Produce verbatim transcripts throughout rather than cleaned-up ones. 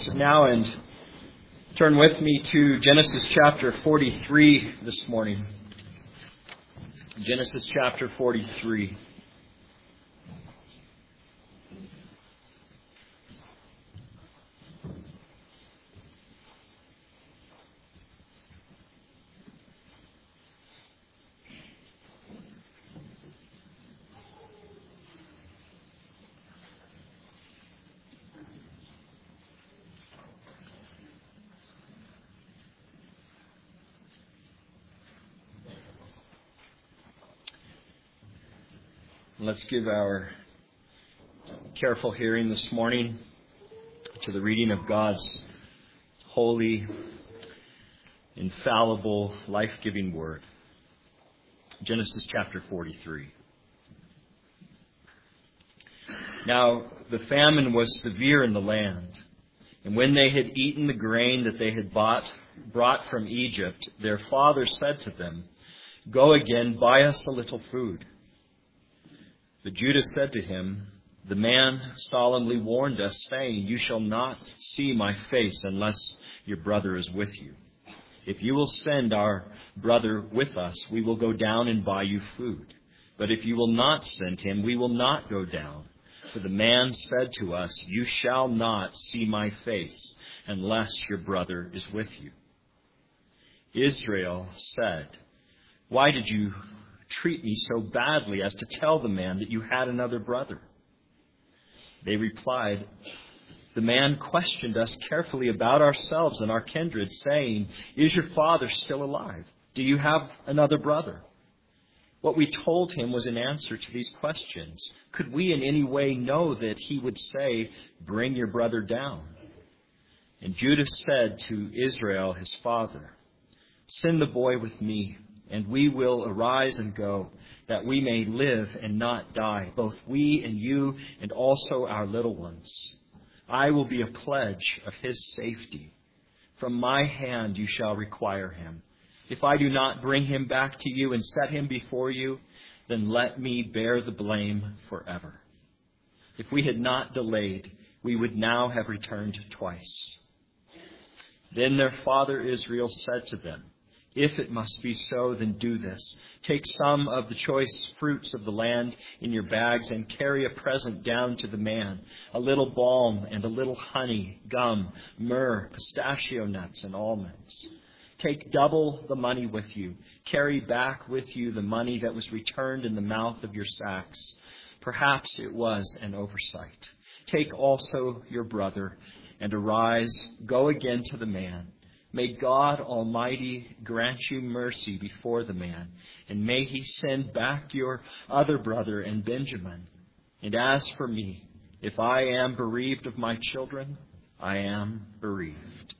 Bibles now and turn with me to Genesis chapter forty-three this morning. Genesis chapter forty-three. Let's give our careful hearing this morning to the reading of God's holy, infallible, life-giving word. Genesis chapter forty-three. Now the famine was severe in the land, and when they had eaten the grain that they had bought, brought from Egypt, their father said to them, "Go again, buy us a little food." But Judah said to him, "The man solemnly warned us, saying, 'You shall not see my face unless your brother is with you. If you will send our brother with us, we will go down and buy you food. But if you will not send him, we will not go down. For the man said to us, you shall not see my face unless your brother is with you.' Israel said, 'Why did you treat me so badly as to tell the man that you had another brother?' They replied, 'The man questioned us carefully about ourselves and our kindred, saying, "Is your father still alive? Do you have another brother?" What we told him was in answer to these questions. Could we in any way know that he would say, "Bring your brother down"?' And Judah said to Israel his father, 'Send the boy with me, and we will arise and go, that we may live and not die, both we and you, and also our little ones. I will be a pledge of his safety. From my hand you shall require him. If I do not bring him back to you and set him before you, then let me bear the blame forever. If we had not delayed, we would now have returned twice.' Then their father Israel said to them, 'If it must be so, then do this. Take some of the choice fruits of the land in your bags and carry a present down to the man, a little balm and a little honey, gum, myrrh, pistachio nuts, and almonds. Take double the money with you. Carry back with you the money that was returned in the mouth of your sacks. Perhaps it was an oversight. Take also your brother and arise, go again to the man. May God Almighty grant you mercy before the man, and may he send back your other brother and Benjamin. And as for me, if I am bereaved of my children, I am bereaved.'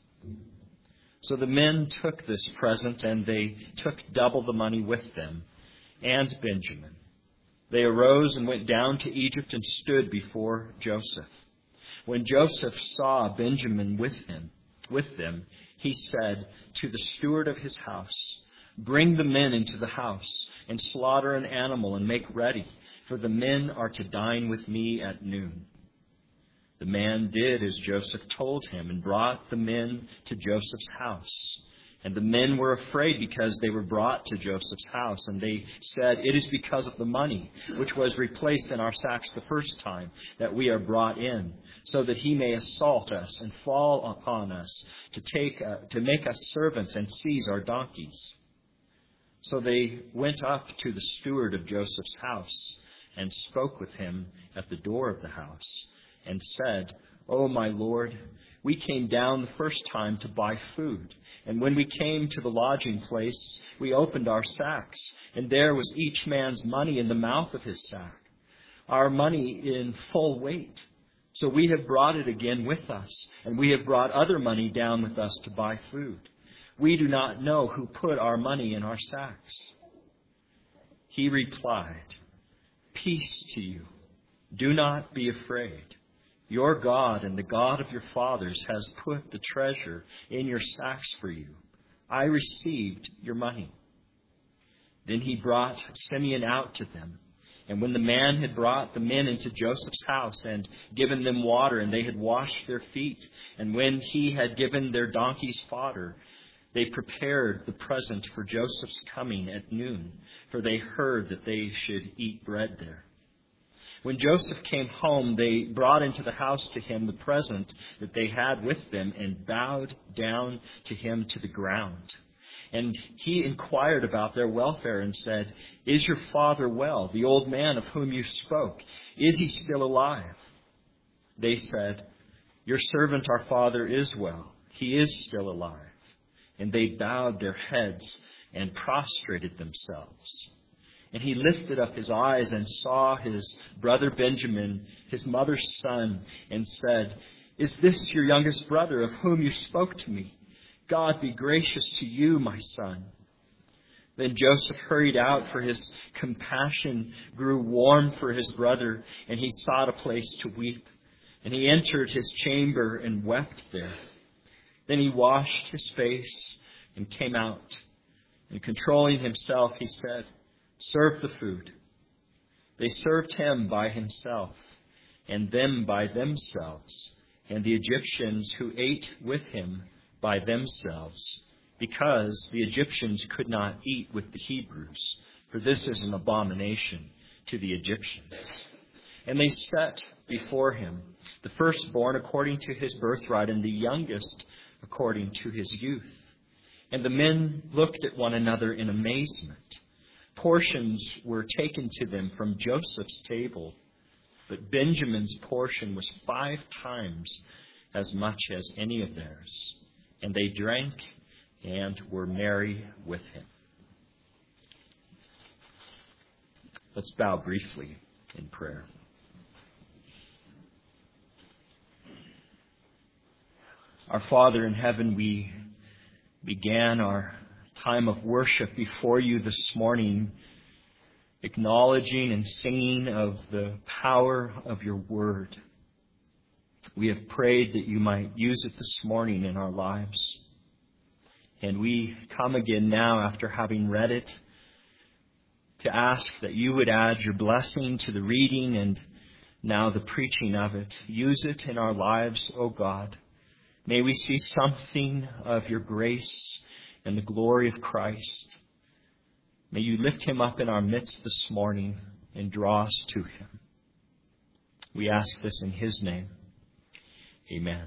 So the men took this present, and they took double the money with them, and Benjamin. They arose and went down to Egypt and stood before Joseph. When Joseph saw Benjamin with him, with them, he said to the steward of his house, 'Bring the men into the house, and slaughter an animal and make ready, for the men are to dine with me at noon.' The man did as Joseph told him and brought the men to Joseph's house. And the men were afraid because they were brought to Joseph's house. And they said, 'It is because of the money which was replaced in our sacks the first time that we are brought in, so that he may assault us and fall upon us to take uh, to make us servants and seize our donkeys.' So they went up to the steward of Joseph's house and spoke with him at the door of the house and said, 'O my lord, we came down the first time to buy food. And when we came to the lodging place, we opened our sacks, and there was each man's money in the mouth of his sack, our money in full weight. So we have brought it again with us, and we have brought other money down with us to buy food. We do not know who put our money in our sacks.' He replied, 'Peace to you. Do not be afraid. Your God and the God of your fathers has put the treasure in your sacks for you. I received your money.' Then he brought Simeon out to them, And when the man had brought the men into Joseph's house and given them water, and they had washed their feet, and when he had given their donkeys fodder, they prepared the present for Joseph's coming at noon, for they heard that they should eat bread there. When Joseph came home, they brought into the house to him the present that they had with them, and bowed down to him to the ground. And he inquired about their welfare and said, "Is your father well, the old man of whom you spoke? Is he still alive?" They said, "Your servant our father is well. He is still alive." And they bowed their heads and prostrated themselves. And he lifted up his eyes and saw his brother Benjamin, his mother's son, and said, "Is this your youngest brother of whom you spoke to me? God be gracious to you, my son." Then Joseph hurried out, for his compassion grew warm for his brother, and he sought a place to weep. And he entered his chamber and wept there. Then he washed his face and came out. And controlling himself, he said, "Serve the food." They served him by himself, and them by themselves, and the Egyptians who ate with him by themselves, because the Egyptians could not eat with the Hebrews, for this is an abomination to the Egyptians. And they set before him the firstborn according to his birthright, and the youngest according to his youth. And the men looked at one another in amazement. Portions were taken to them from Joseph's table, but Benjamin's portion was five times as much as any of theirs. And they drank and were merry with him. Let's bow briefly in prayer. Our Father in heaven, we began our time of worship before you this morning, acknowledging and singing of the power of your word. We have prayed that you might use it this morning in our lives. And we come again now after having read it to ask that you would add your blessing to the reading and now the preaching of it. Use it in our lives, O God. May we see something of your grace and the glory of Christ. May you lift him up in our midst this morning and draw us to him. We ask this in his name. Amen.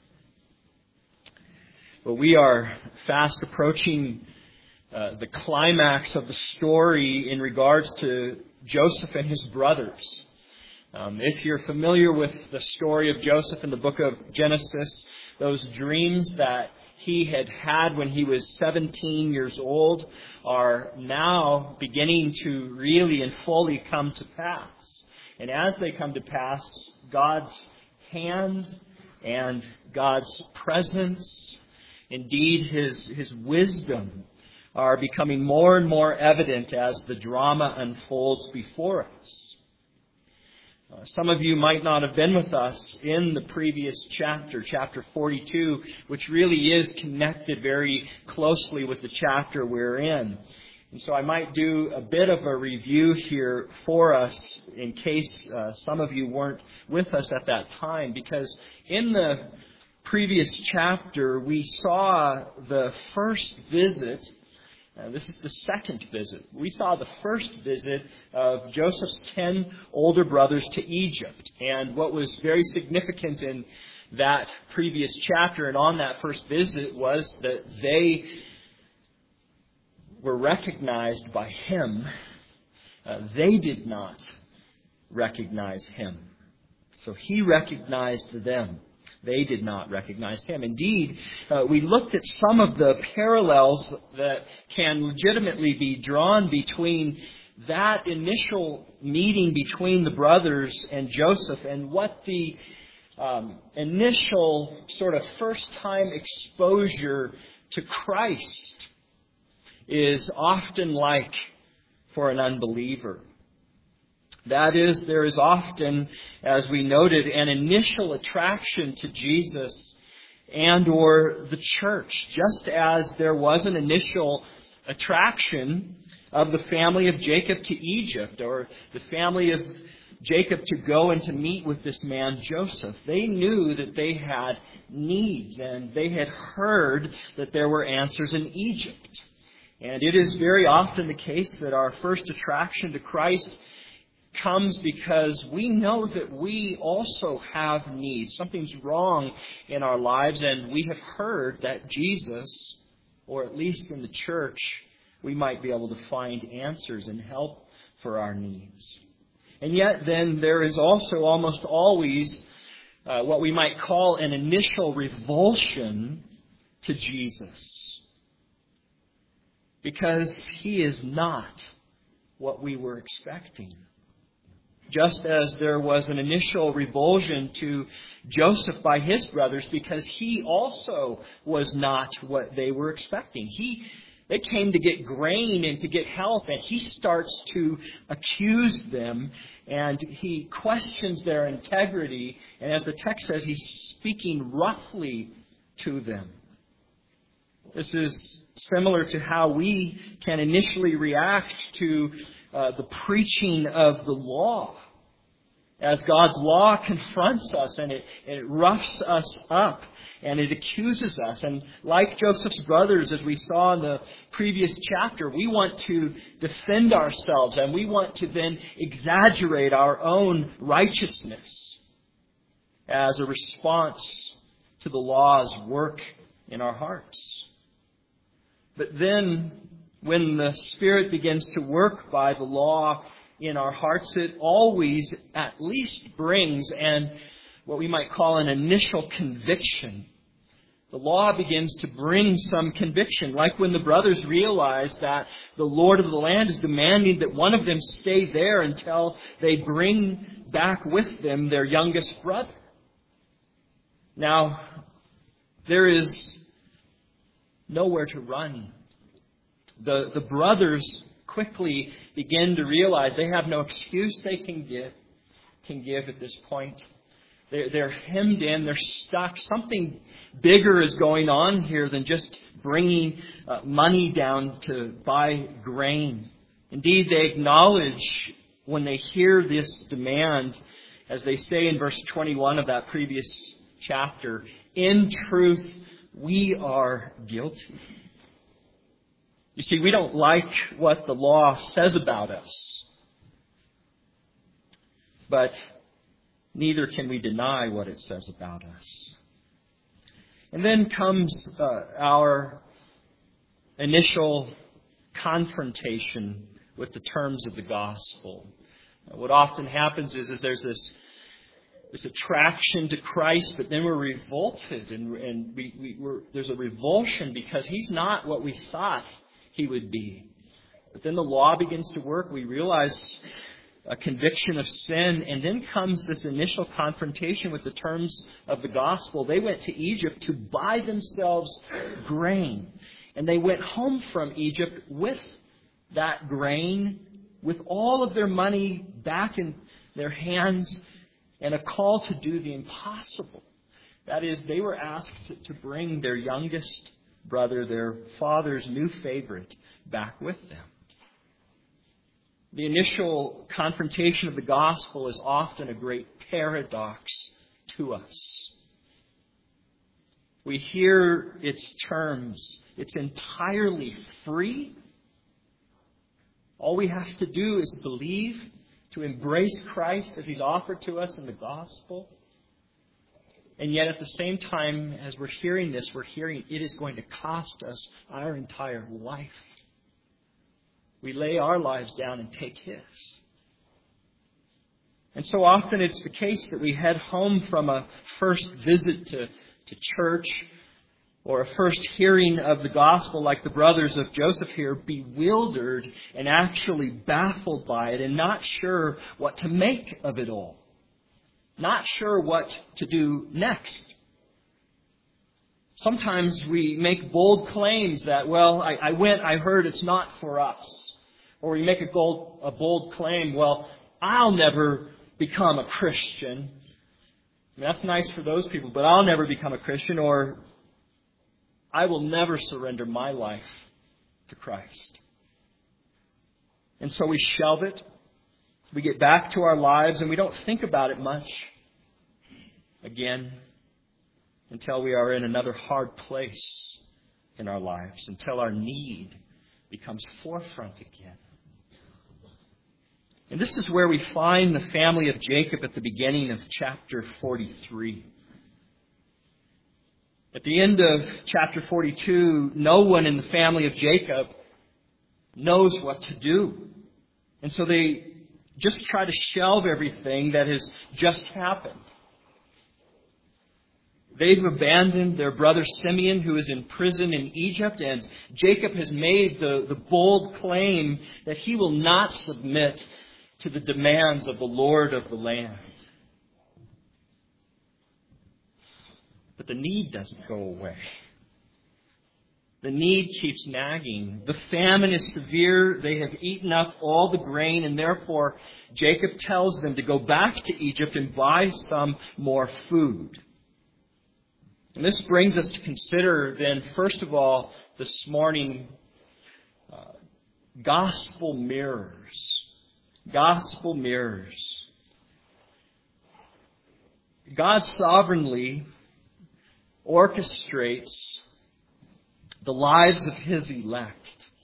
Well, we are fast approaching uh, the climax of the story in regards to Joseph and his brothers. Um, if you're familiar with the story of Joseph in the book of Genesis, those dreams that he had had when he was seventeen years old are now beginning to really and fully come to pass. And as they come to pass, God's hand and God's presence, indeed His, His wisdom, are becoming more and more evident as the drama unfolds before us. Uh, some of you might not have been with us in the previous chapter, chapter forty-two, which really is connected very closely with the chapter we're in. And so I might do a bit of a review here for us in case uh, some of you weren't with us at that time, because in the previous chapter we saw the first visit. Uh, this is the second visit. We saw the first visit of Joseph's ten older brothers to Egypt. And what was very significant in that previous chapter and on that first visit was that they were recognized by him. Uh, they did not recognize him. So he recognized them. They did not recognize him. Indeed, uh, we looked at some of the parallels that can legitimately be drawn between that initial meeting between the brothers and Joseph and what the um, initial sort of first-time exposure to Christ is often like for an unbeliever. That is, there is often, as we noted, an initial attraction to Jesus and or the church, just as there was an initial attraction of the family of Jacob to Egypt, or the family of Jacob to go and to meet with this man Joseph. They knew that they had needs, and they had heard that there were answers in Egypt. And it is very often the case that our first attraction to Christ comes because we know that we also have needs. Something's wrong in our lives, and we have heard that Jesus, or at least in the church, we might be able to find answers and help for our needs. And yet then there is also almost always uh, what we might call an initial revulsion to Jesus, because He is not what we were expecting. Just as there was an initial revulsion to Joseph by his brothers, because he also was not what they were expecting. He They came to get grain and to get help, and he starts to accuse them, and he questions their integrity. And as the text says, he's speaking roughly to them. This is similar to how we can initially react to uh, the preaching of the law. As God's law confronts us, and it, it roughs us up, and it accuses us. And like Joseph's brothers, as we saw in the previous chapter, we want to defend ourselves, and we want to then exaggerate our own righteousness as a response to the law's work in our hearts. But then, when the Spirit begins to work by the law in our hearts, it always at least brings and what we might call an initial conviction. The law begins to bring some conviction, like when the brothers realized that the Lord of the land is demanding that one of them stay there until they bring back with them their youngest brother. Now, there is nowhere to run. The, the brothers quickly begin to realize they have no excuse they can give, can give at this point. They're, they're hemmed in, they're stuck. Something bigger is going on here than just bringing uh, money down to buy grain. Indeed, they acknowledge when they hear this demand, as they say in verse twenty-one of that previous chapter, "In truth, we are guilty." You see, we don't like what the law says about us, but neither can we deny what it says about us. And then comes uh, our initial confrontation with the terms of the gospel. What often happens is, is there's this this attraction to Christ, but then we're revolted, and, and we, we, we're, there's a revulsion because He's not what we thought He would be. But then the law begins to work. We realize a conviction of sin, and then comes this initial confrontation with the terms of the gospel. They went to Egypt to buy themselves grain, and they went home from Egypt with that grain, with all of their money back in their hands, and a call to do the impossible. That is, they were asked to bring their youngest brother, their father's new favorite, back with them. The initial confrontation of the gospel is often a great paradox to us. We hear its terms. It's entirely free. All we have to do is believe, to embrace Christ as He's offered to us in the gospel. And yet at the same time, as we're hearing this, we're hearing it is going to cost us our entire life. We lay our lives down and take His. And so often it's the case that we head home from a first visit to, to church, or a first hearing of the gospel like the brothers of Joseph here, bewildered and actually baffled by it and not sure what to make of it all. Not sure what to do next. Sometimes we make bold claims that, well, I, I went, I heard it's not for us. Or we make a bold, a bold claim, well, I'll never become a Christian. I mean, that's nice for those people, but I'll never become a Christian. Or I will never surrender my life to Christ. And so we shelve it. We get back to our lives and we don't think about it much again until we are in another hard place in our lives, until our need becomes forefront again. And this is where we find the family of Jacob at the beginning of chapter forty-three. At the end of chapter forty-two, no one in the family of Jacob knows what to do. And so they just try to shelve everything that has just happened. They've abandoned their brother Simeon, who is in prison in Egypt, and Jacob has made the, the bold claim that he will not submit to the demands of the Lord of the land. But the need doesn't go away. The need keeps nagging. The famine is severe. They have eaten up all the grain, and therefore Jacob tells them to go back to Egypt and buy some more food. And this brings us to consider then, first of all, this morning, uh, gospel mirrors. Gospel mirrors. God sovereignly orchestrates the lives of His elect.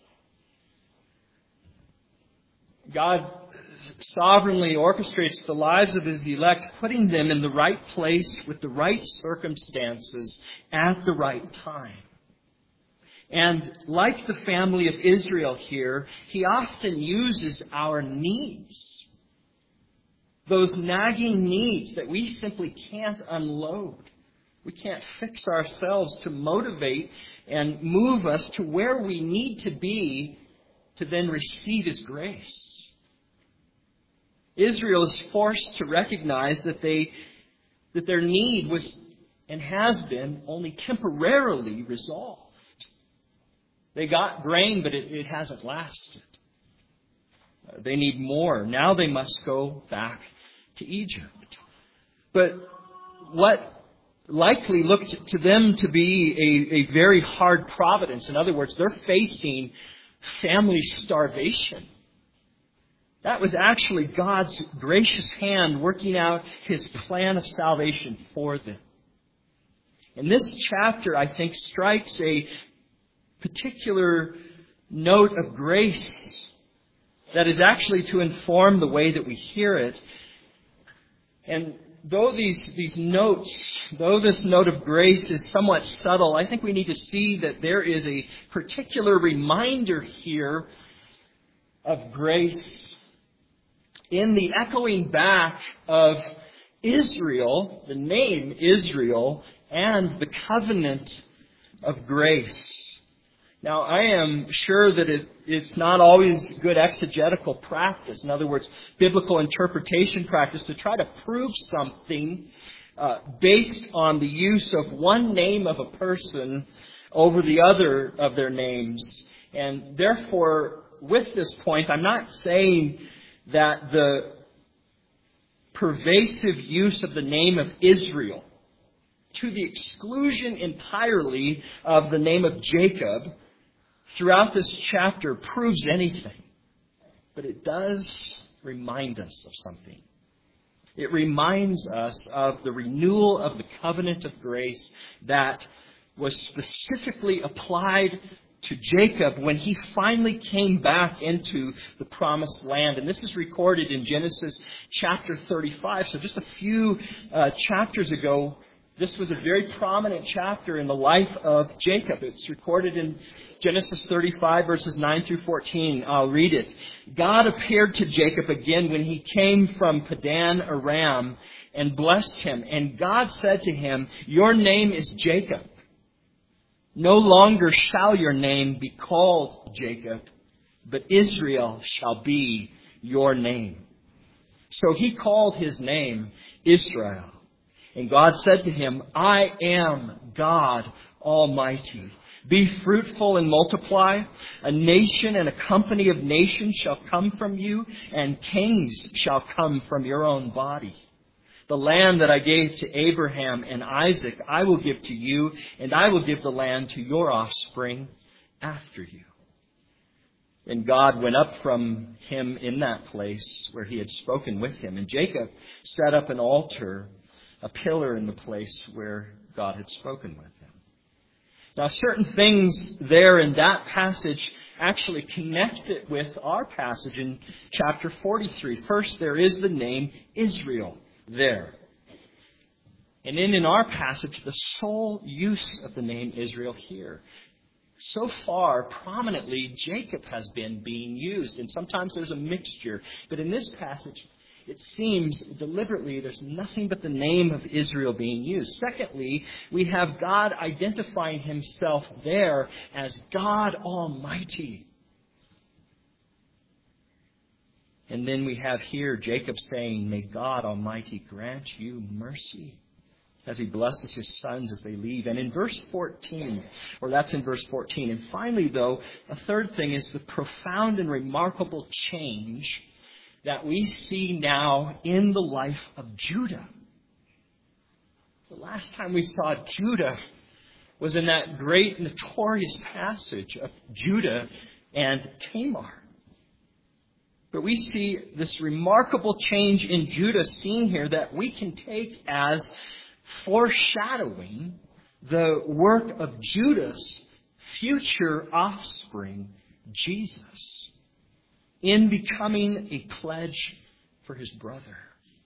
God sovereignly orchestrates the lives of His elect, putting them in the right place with the right circumstances at the right time. And like the family of Israel here, He often uses our needs. Those nagging needs that we simply can't unload. We can't fix ourselves to motivate and move us to where we need to be to then receive His grace. Israel is forced to recognize that they that their need was and has been only temporarily resolved. They got grain, but it, it hasn't lasted. Uh, they need more. Now they must go back to Egypt. But what likely looked to them to be a, a very hard providence. In other words, they're facing family starvation. That was actually God's gracious hand working out His plan of salvation for them. And this chapter, I think, strikes a particular note of grace that is actually to inform the way that we hear it. And though these, these notes, though this note of grace is somewhat subtle, I think we need to see that there is a particular reminder here of grace in the echoing back of Israel, the name Israel, and the covenant of grace. Now, I am sure that it, it's not always good exegetical practice. In other words, biblical interpretation practice to try to prove something uh, based on the use of one name of a person over the other of their names. And therefore, with this point, I'm not saying that the pervasive use of the name of Israel to the exclusion entirely of the name of Jacob throughout this chapter proves anything. But it does remind us of something. It reminds us of the renewal of the covenant of grace that was specifically applied to Jacob when he finally came back into the promised land. And this is recorded in Genesis chapter thirty-five. So just a few uh, chapters ago, this was a very prominent chapter in the life of Jacob. It's recorded in Genesis thirty-five, verses nine through fourteen. I'll read it. God appeared to Jacob again when he came from Padan Aram and blessed him. And God said to him, "Your name is Jacob. No longer shall your name be called Jacob, but Israel shall be your name." So he called his name Israel. And God said to him, "I am God Almighty. Be fruitful and multiply. A nation and a company of nations shall come from you, and kings shall come from your own body. The land that I gave to Abraham and Isaac, I will give to you, and I will give the land to your offspring after you." And God went up from him in that place where he had spoken with him. And Jacob set up an altar, a pillar in the place where God had spoken with him. Now, certain things there in that passage actually connect it with our passage in chapter forty-three. First, there is the name Israel there. And then in our passage, the sole use of the name Israel here. So far, prominently, Jacob has been being used. And sometimes there's a mixture. But in this passage, it seems deliberately there's nothing but the name of Israel being used. Secondly, we have God identifying himself there as God Almighty. And then we have here Jacob saying, "May God Almighty grant you mercy," as he blesses his sons as they leave. And in verse fourteen, or that's in verse fourteen. And finally, though, a third thing is the profound and remarkable change that we see now in the life of Judah. The last time we saw Judah was in that great notorious passage of Judah and Tamar. But we see this remarkable change in Judah seen here that we can take as foreshadowing the work of Judah's future offspring, Jesus, in becoming a pledge for his brother.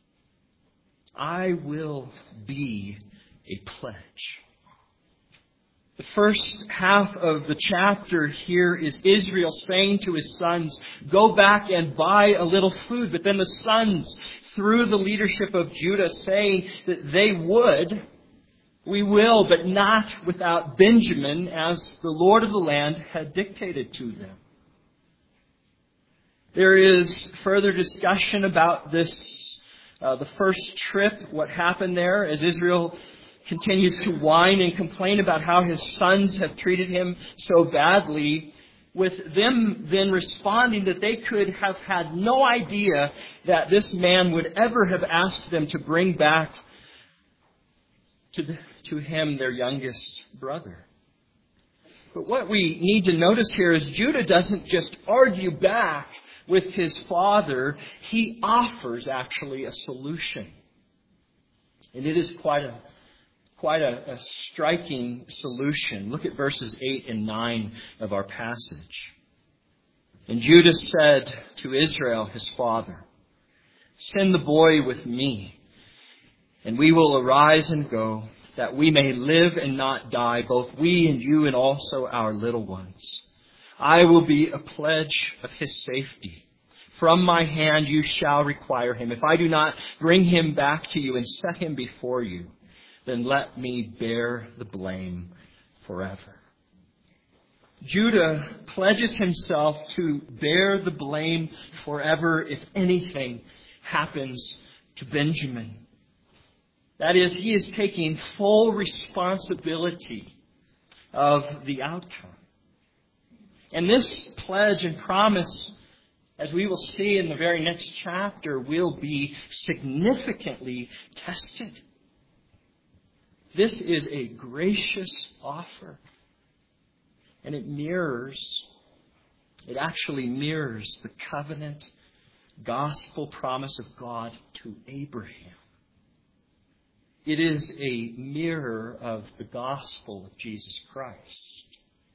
I will be a pledge. The first half of the chapter here is Israel saying to his sons, "Go back and buy a little food." But then the sons, through the leadership of Judah, saying that they would, "We will, but not without Benjamin," as the Lord of the land had dictated to them. There is further discussion about this, uh, the first trip, what happened there, as Israel continues to whine and complain about how his sons have treated him so badly, with them then responding that they could have had no idea that this man would ever have asked them to bring back to, the, to him their youngest brother. But what we need to notice here is Judah doesn't just argue back with his father. He offers actually a solution. And it is quite a quite a, a striking solution. Look at verses eight and nine of our passage. And Judah said to Israel, his father, "Send the boy with me, and we will arise and go, that we may live and not die, both we and you and also our little ones. I will be a pledge of his safety. From my hand you shall require him. If I do not bring him back to you and set him before you, then let me bear the blame forever." Judah pledges himself to bear the blame forever if anything happens to Benjamin. That is, he is taking full responsibility of the outcome. And this pledge and promise, as we will see in the very next chapter, will be significantly tested. This is a gracious offer. And it mirrors, it actually mirrors the covenant gospel promise of God to Abraham. It is a mirror of the gospel of Jesus Christ.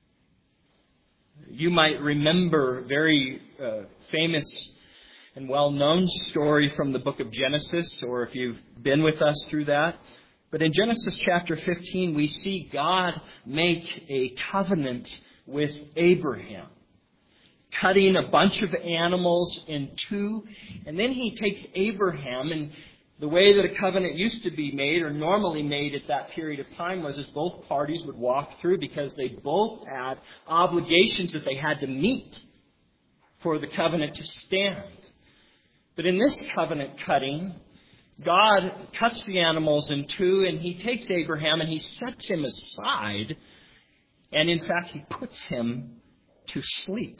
You might remember a very uh, famous and well-known story from the book of Genesis, or if you've been with us through that. But in Genesis chapter fifteen, we see God make a covenant with Abraham, cutting a bunch of animals in two. And then he takes Abraham, and the way that a covenant used to be made, or normally made at that period of time, was as both parties would walk through because they both had obligations that they had to meet for the covenant to stand. But in this covenant cutting, God cuts the animals in two, and he takes Abraham and he sets him aside, and in fact he puts him to sleep.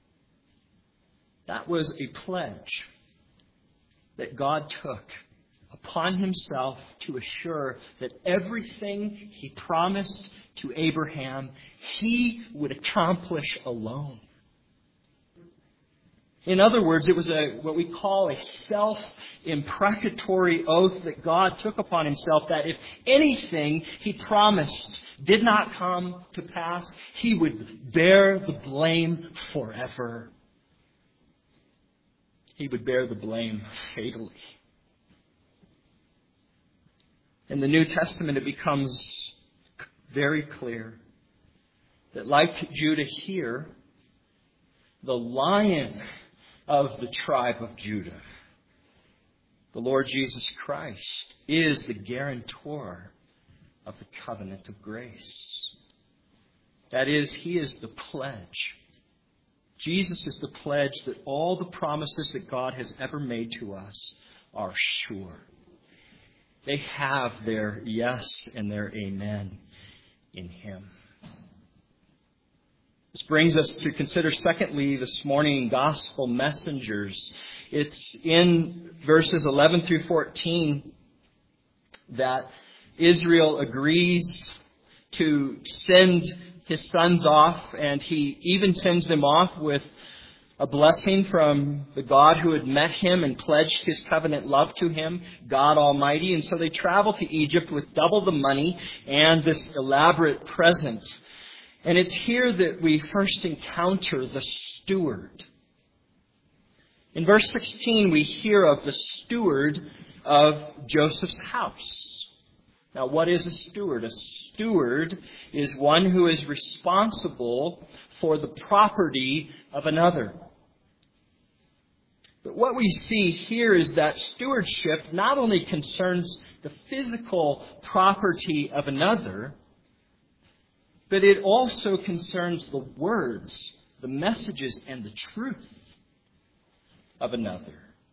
That was a pledge that God took, a upon himself to assure that everything he promised to Abraham, he would accomplish alone. In other words, it was a what we call a self-imprecatory oath that God took upon himself that if anything he promised did not come to pass, he would bear the blame forever. He would bear the blame fatally. In the New Testament, it becomes very clear that like Judah here, the Lion of the tribe of Judah, the Lord Jesus Christ, is the guarantor of the covenant of grace. That is, He is the pledge. Jesus is the pledge that all the promises that God has ever made to us are sure. They have their yes and their amen in Him. This brings us to consider, secondly, this morning, gospel messengers. It's in verses eleven through fourteen that Israel agrees to send his sons off, and he even sends them off with a blessing from the God who had met him and pledged his covenant love to him, God Almighty. And so they travel to Egypt with double the money and this elaborate present. And it's here that we first encounter the steward. In verse sixteen, we hear of the steward of Joseph's house. Now, what is a steward? A steward is one who is responsible for the property of another. But what we see here is that stewardship not only concerns the physical property of another, but it also concerns the words, the messages, and the truth of another.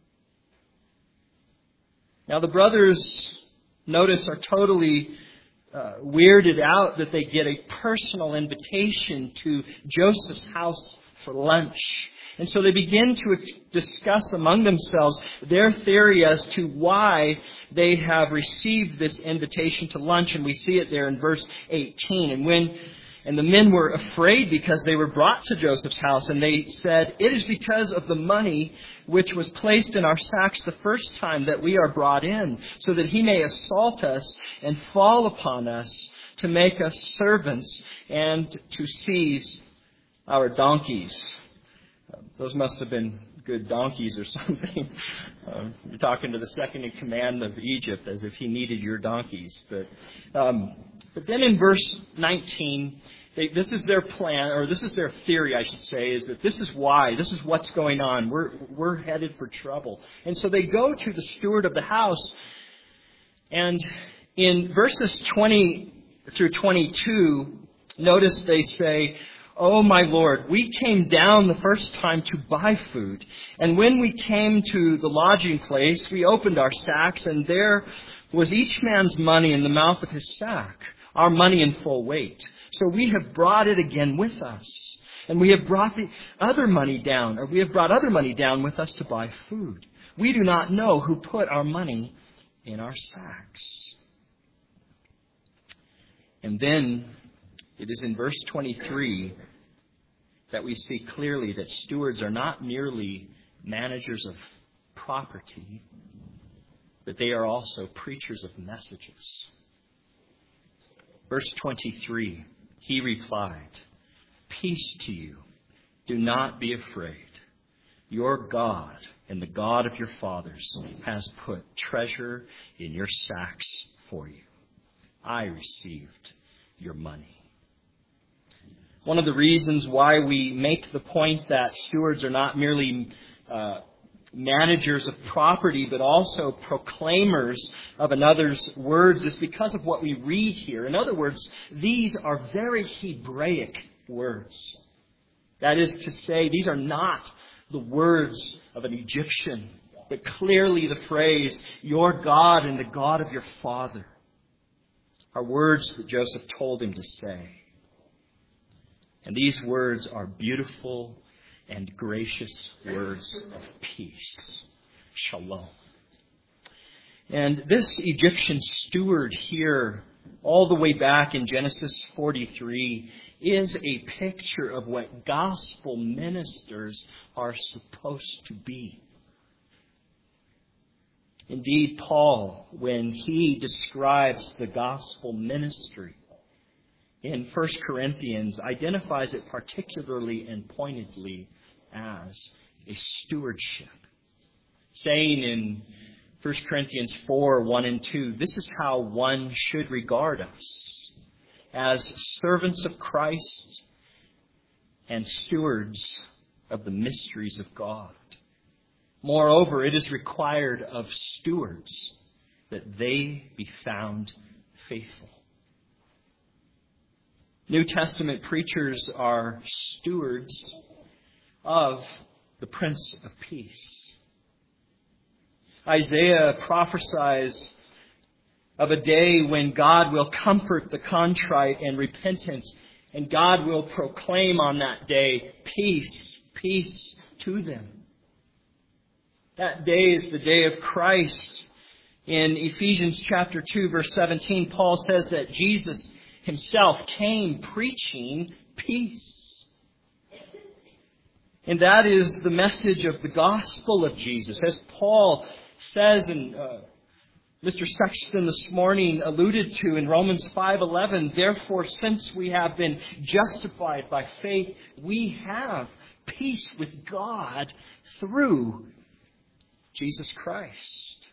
Now, the brothers, notice, are totally uh, weirded out that they get a personal invitation to Joseph's house for lunch. And so they begin to discuss among themselves their theory as to why they have received this invitation to lunch. And we see it there in verse eighteen. And when and the men were afraid because they were brought to Joseph's house, and they said, "It is because of the money which was placed in our sacks the first time that we are brought in, so that he may assault us and fall upon us to make us servants and to seize our donkeys." Those must have been good donkeys or something. Um, you're talking to the second in command of Egypt as if he needed your donkeys. But um, but then in verse nineteen, they, this is their plan, or this is their theory, I should say, is that this is why, this is what's going on. We're we're headed for trouble. And so they go to the steward of the house, and in verses twenty through twenty-two, notice they say, "Oh, my Lord, we came down the first time to buy food. And when we came to the lodging place, we opened our sacks, and there was each man's money in the mouth of his sack, our money in full weight. So we have brought it again with us. And we have brought the other money down, or we have brought other money down with us to buy food. We do not know who put our money in our sacks." And then it is in verse twenty-three that we see clearly that stewards are not merely managers of property, but they are also preachers of messages. Verse twenty-three, he replied, "Peace to you. Do not be afraid. Your God and the God of your fathers has put treasure in your sacks for you. I received your money." One of the reasons why we make the point that stewards are not merely uh, managers of property, but also proclaimers of another's words is because of what we read here. In other words, these are very Hebraic words. That is to say, these are not the words of an Egyptian, but clearly the phrase, "your God and the God of your father," are words that Joseph told him to say. And these words are beautiful and gracious words of peace. Shalom. And this Egyptian steward here, all the way back in Genesis forty-three, is a picture of what gospel ministers are supposed to be. Indeed, Paul, when he describes the gospel ministry in First Corinthians, identifies it particularly and pointedly as a stewardship, saying in First Corinthians four, one and two, this is how one should regard us, as servants of Christ and stewards of the mysteries of God. Moreover, it is required of stewards that they be found faithful. New Testament preachers are stewards of the Prince of Peace. Isaiah prophesies of a day when God will comfort the contrite and repentant, and God will proclaim on that day, peace, peace to them. That day is the day of Christ. In Ephesians chapter two, verse seventeen, Paul says that Jesus himself came preaching peace. And that is the message of the gospel of Jesus. As Paul says, and uh, Mister Sexton this morning alluded to in Romans five eleven, therefore, since we have been justified by faith, we have peace with God through Jesus Christ.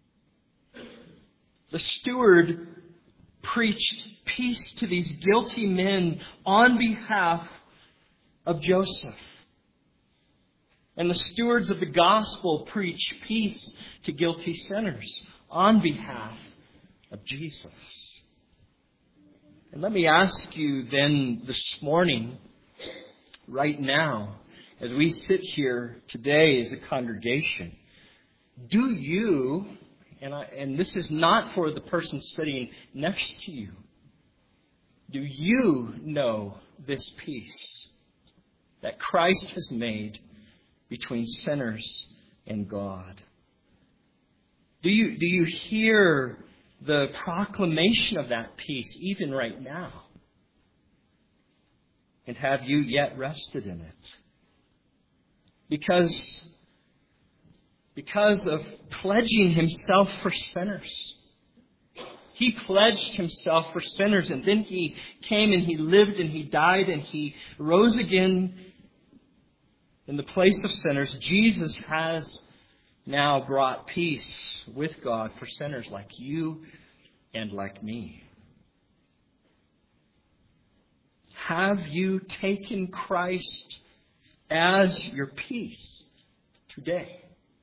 The steward preached peace to these guilty men on behalf of Joseph. And the stewards of the gospel preach peace to guilty sinners on behalf of Jesus. And let me ask you then this morning, right now, as we sit here today as a congregation, do you, and, I, and this is not for the person sitting next to you, do you know this peace that Christ has made between sinners and God? Do you, do you hear the proclamation of that peace even right now? And have you yet rested in it? Because, because of pledging himself for sinners. He pledged himself for sinners, and then he came and he lived and he died and he rose again in the place of sinners. Jesus has now brought peace with God for sinners like you and like me. Have you taken Christ as your peace today?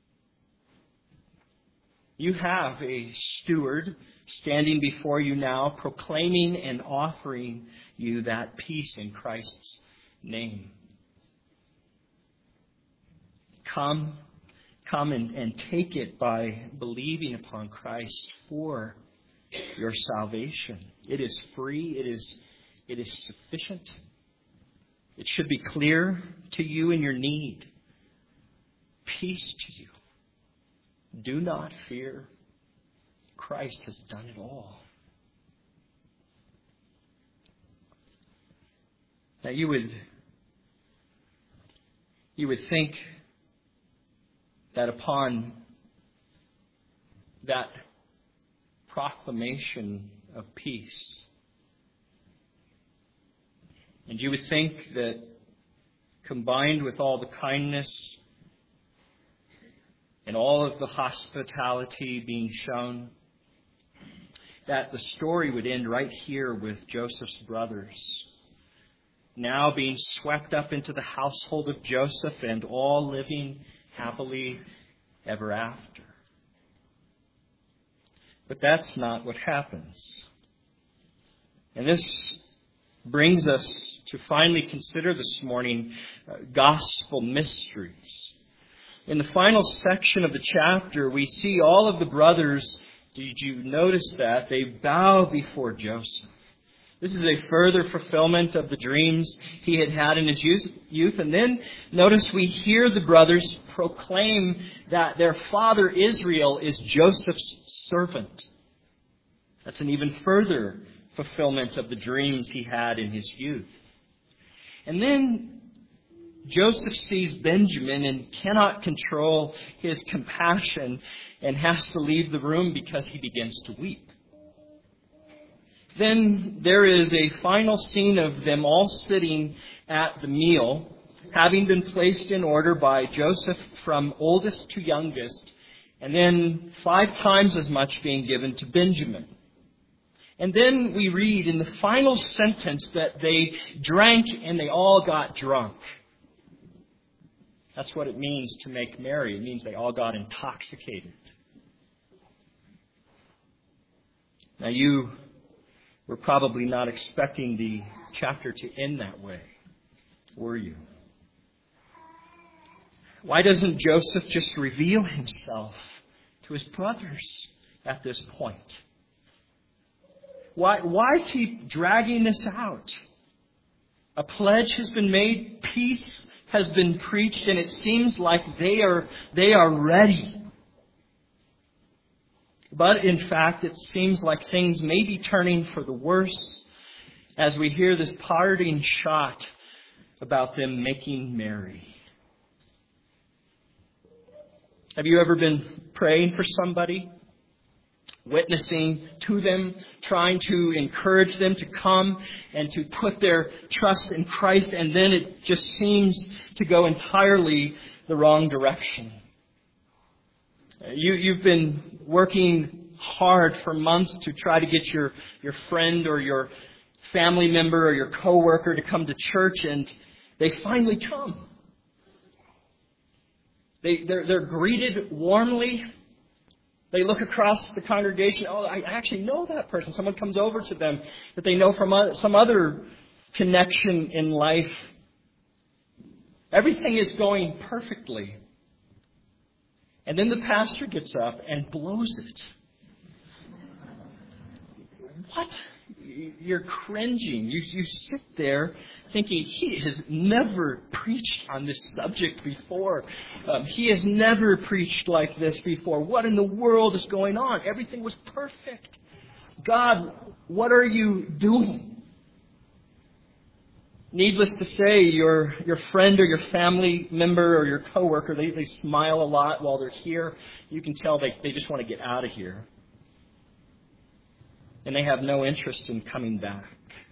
You have a steward standing before you now, proclaiming and offering you that peace in Christ's name. Come, come and, and take it by believing upon Christ for your salvation. It is free. It is, it is sufficient. It should be clear to you in your need. Peace to you. Do not fear. Christ has done it all. Now you would, you would think that upon that proclamation of peace, and you would think that combined with all the kindness and all of the hospitality being shown, that the story would end right here with Joseph's brothers, now being swept up into the household of Joseph and all living happily ever after. But that's not what happens. And this brings us to finally consider this morning uh, gospel mysteries. In the final section of the chapter, we see all of the brothers. Did you notice that? They bow before Joseph. This is a further fulfillment of the dreams he had had in his youth. And then notice we hear the brothers proclaim that their father Israel is Joseph's servant. That's an even further fulfillment of the dreams he had in his youth. And then Joseph sees Benjamin and cannot control his compassion and has to leave the room because he begins to weep. Then there is a final scene of them all sitting at the meal, having been placed in order by Joseph from oldest to youngest, and then five times as much being given to Benjamin. And then we read in the final sentence that they drank and they all got drunk. That's what it means to make merry. It means they all got intoxicated. Now you were probably not expecting the chapter to end that way, were you? Why doesn't Joseph just reveal himself to his brothers at this point? Why, why keep dragging this out? A pledge has been made, peace has been preached, and it seems like they are, they are ready. But in fact, it seems like things may be turning for the worse as we hear this parting shot about them making merry. Have you ever been praying for somebody? Witnessing to them, trying to encourage them to come and to put their trust in Christ, and then it just seems to go entirely the wrong direction. You, you've been working hard for months to try to get your, your friend or your family member or your coworker to come to church, and they finally come. They, they're, they're greeted warmly. They look across the congregation. Oh, I actually know that person. Someone comes over to them that they know from some other connection in life. Everything is going perfectly. And then the pastor gets up and blows it. What? You're cringing. You, you sit there thinking he has never preached on this subject before. Um, he has never preached like this before. What in the world is going on? Everything was perfect. God, what are you doing? Needless to say, your your friend or your family member or your coworker, they, they smile a lot while they're here. You can tell they, they just want to get out of here. And they have no interest in coming back.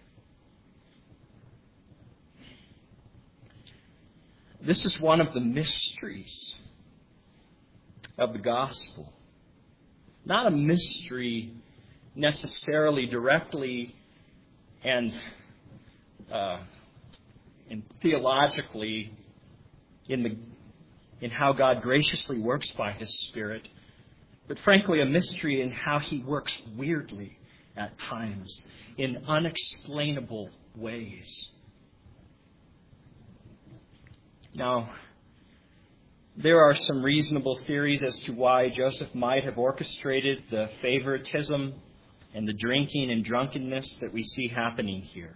This is one of the mysteries of the gospel. Not a mystery necessarily directly and, uh, and theologically in the in how God graciously works by His Spirit, but frankly a mystery in how He works weirdly at times, in unexplainable ways. Now, there are some reasonable theories as to why Joseph might have orchestrated the favoritism and the drinking and drunkenness that we see happening here.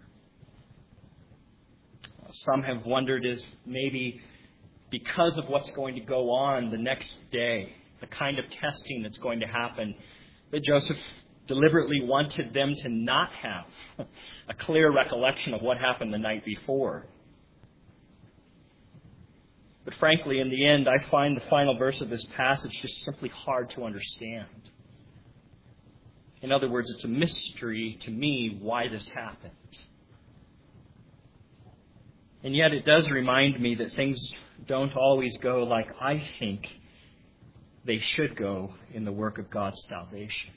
Some have wondered if maybe because of what's going to go on the next day, the kind of testing that's going to happen, that Joseph deliberately wanted them to not have a clear recollection of what happened the night before. But frankly, in the end, I find the final verse of this passage just simply hard to understand. In other words, it's a mystery to me why this happened. And yet it does remind me that things don't always go like I think they should go in the work of God's salvation.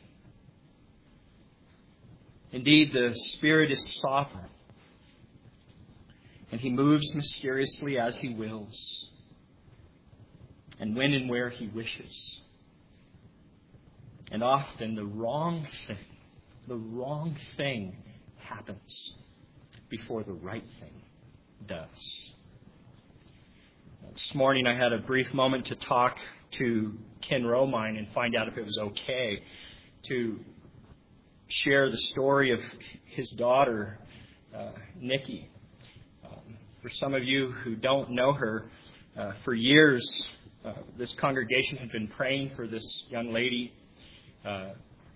Indeed, the Spirit is sovereign, and He moves mysteriously as He wills, and when and where He wishes. And often the wrong thing, the wrong thing happens before the right thing does. This morning I had a brief moment to talk to Ken Romine and find out if it was okay to share the story of his daughter, uh, Nikki. Um, for some of you who don't know her, uh, for years, uh, this congregation had been praying for this young lady. Uh,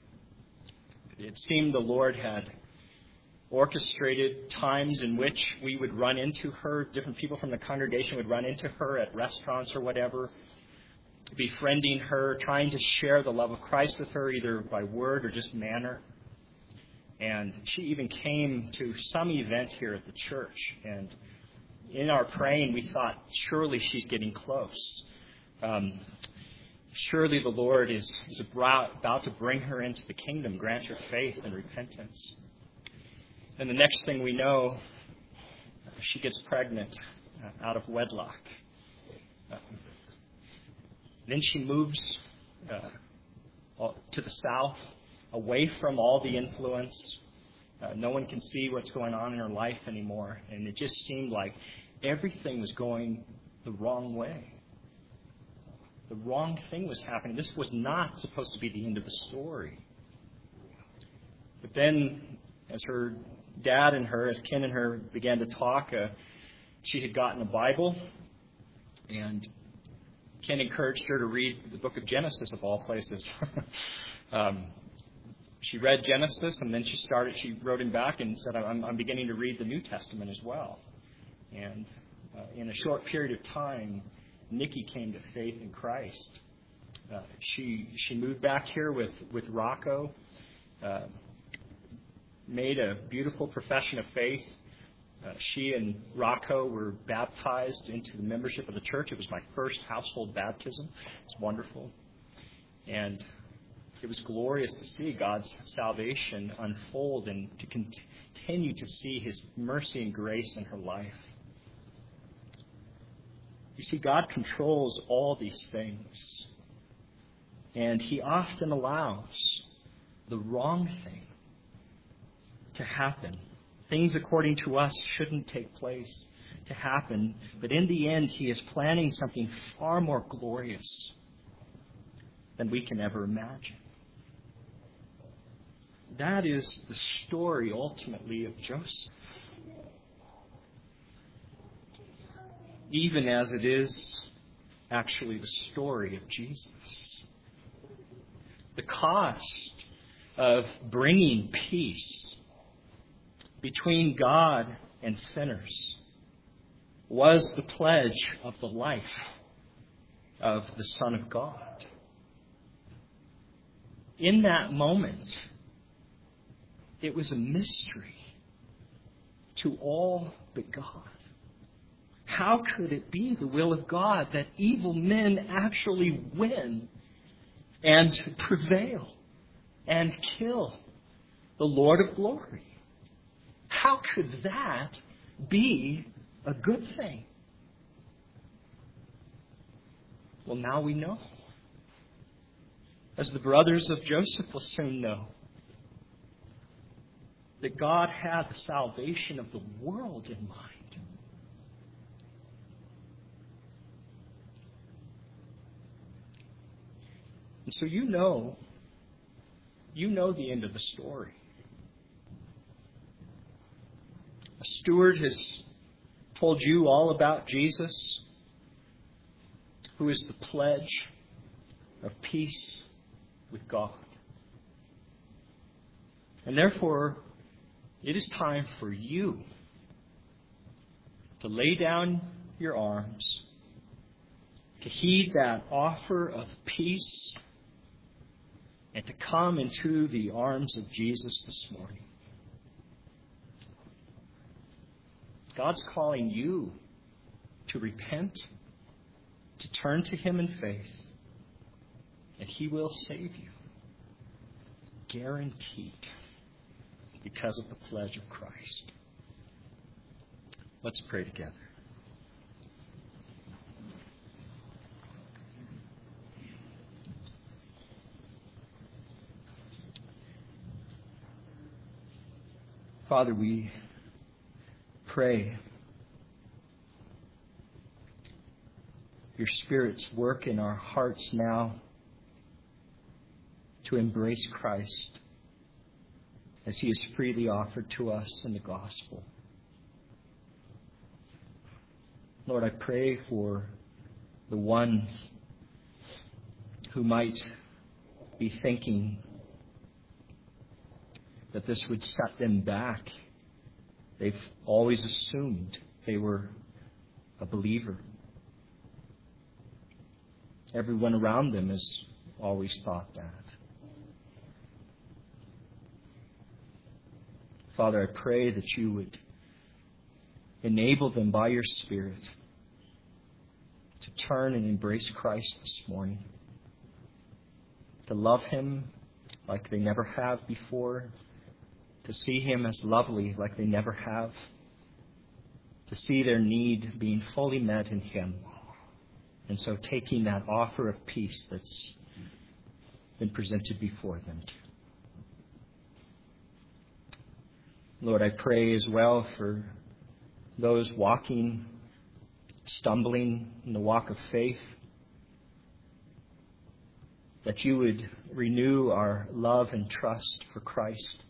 it seemed the Lord had orchestrated times in which we would run into her. Different people from the congregation would run into her at restaurants or whatever, befriending her, trying to share the love of Christ with her, either by word or just manner. And she even came to some event here at the church. And in our praying, we thought, surely she's getting close. Um, surely the Lord is, is about to bring her into the kingdom, grant her faith and repentance. And the next thing we know, she gets pregnant uh, out of wedlock. Uh, then she moves uh, to the south, away from all the influence. Uh, no one can see what's going on in her life anymore. And it just seemed like everything was going the wrong way. The wrong thing was happening. This was not supposed to be the end of the story. But then, as her dad and her, as Ken and her began to talk, uh, she had gotten a Bible, and Ken encouraged her to read the book of Genesis, of all places. um, she read Genesis, and then she started. She wrote him back and said, I'm, I'm beginning to read the New Testament as well. And uh, in a short period of time, Nikki came to faith in Christ. Uh, she she moved back here with, with Rocco, uh, made a beautiful profession of faith. Uh, she and Rocco were baptized into the membership of the church. It was my first household baptism. It was wonderful. And it was glorious to see God's salvation unfold and to continue to see His mercy and grace in her life. You see, God controls all these things. And He often allows the wrong thing to happen. Things according to us shouldn't take place to happen. But in the end, He is planning something far more glorious than we can ever imagine. That is the story, ultimately, of Joseph. Even as it is actually the story of Jesus. The cost of bringing peace between God and sinners was the pledge of the life of the Son of God. In that moment, it was a mystery to all but God. How could it be the will of God that evil men actually win and prevail and kill the Lord of glory? How could that be a good thing? Well, now we know. As the brothers of Joseph will soon know, that God had the salvation of the world in mind. And so you know, you know the end of the story. A steward has told you all about Jesus, who is the pledge of peace with God. And therefore, it is time for you to lay down your arms, to heed that offer of peace, and to come into the arms of Jesus this morning. God's calling you to repent, to turn to Him in faith, and He will save you. Guaranteed, because of the pledge of Christ. Let's pray together. Father, we pray your Spirit's work in our hearts now to embrace Christ, as He is freely offered to us in the gospel. Lord, I pray for the one who might be thinking that this would set them back. They've always assumed they were a believer. Everyone around them has always thought that. Father, I pray that you would enable them by your Spirit to turn and embrace Christ this morning, to love Him like they never have before, to see Him as lovely like they never have, to see their need being fully met in Him, and so taking that offer of peace that's been presented before them. Lord, I pray as well for those walking, stumbling in the walk of faith, that you would renew our love and trust for Christ,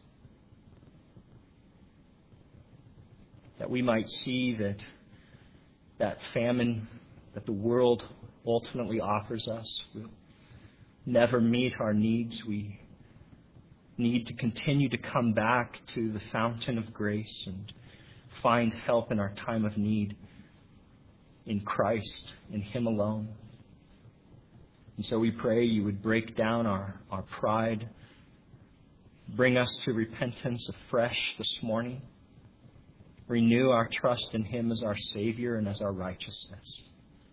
that we might see that that famine that the world ultimately offers us will never meet our needs. We need to continue to come back to the fountain of grace and find help in our time of need in Christ, in Him alone. And so we pray you would break down our, our pride, bring us to repentance afresh this morning, renew our trust in Him as our Savior and as our righteousness.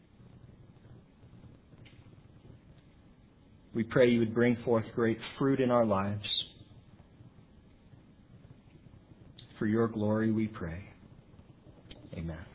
We pray you would bring forth great fruit in our lives. For your glory we pray. Amen.